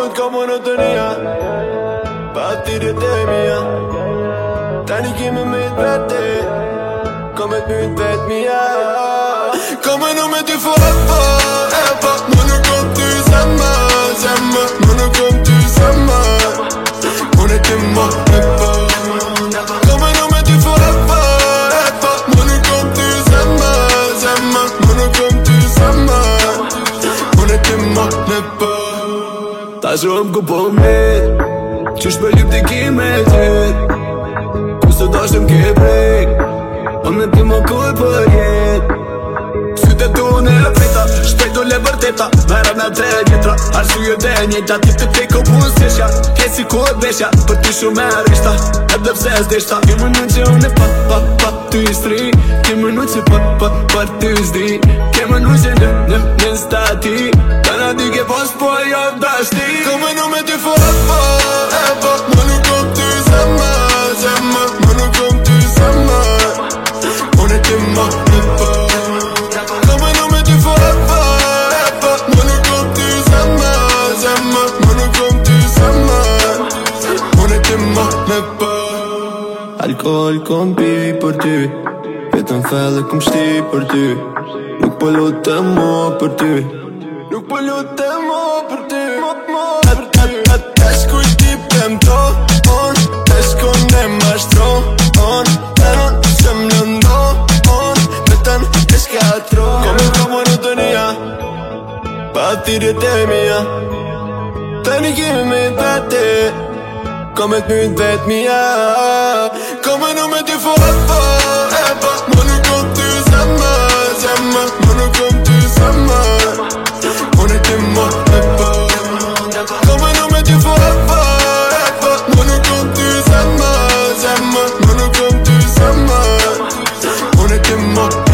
ka monotonia, pa thirrjet e mia. Tani kemi me vete, kom ett nytt vet mia. Kommer nog med till för Eva, men nu kom du samma. Men nu kom du samma. Hon är timma, Eva. Kommer nog med till för Eva, men nu kom du samma. Men nu kom du samma. Hon är timma, Eva. Ta shumë ku po mit, qysh për lyp t'i ki me qit. Ku së dashtem ke prek, unë ti më kuj për jet. Syte tu në e prita, shpejtu le vërteta. Mera me 3 litra, arsye dhe njëta. Ti të te ko pun s'eshja, kesi ku e beshja. Për ty shumë e rishta, edhe pse s'deshta. Ti më në që unë e pa, ty i stri. Ti më në që pa, ty i s'di. Ti më në që në stati. Ta na di ke pos po e jo dashti. Kommer nog med till för Eva, men nu kom du samma. Men nu kom du samma. Hon är timma, Eva. Kommer nog med till för Eva, men nu kom du samma. Men nu kom du samma. Hon är timma, Eva. Alkohol kom pi për ty, vetëm fellë kom shti për ty. Nuk po lutem mo për ty, nuk po lutem mo për ty. Tash ku ti premton, tash ku ne mashtron. Tanon që më lëndon, vetën e shkatron. Come ka monotonia, pa thirrjet e mia. Tani kemi me vete, kom ett nytt vet mia. Kommer nog med till för Eva, men nu kom du samma. Men nu kom du samma. Hon är timma, Eva. Kommer nog med till för Eva, men nu kom du samma. Men nu kom du samma. Hon är timma.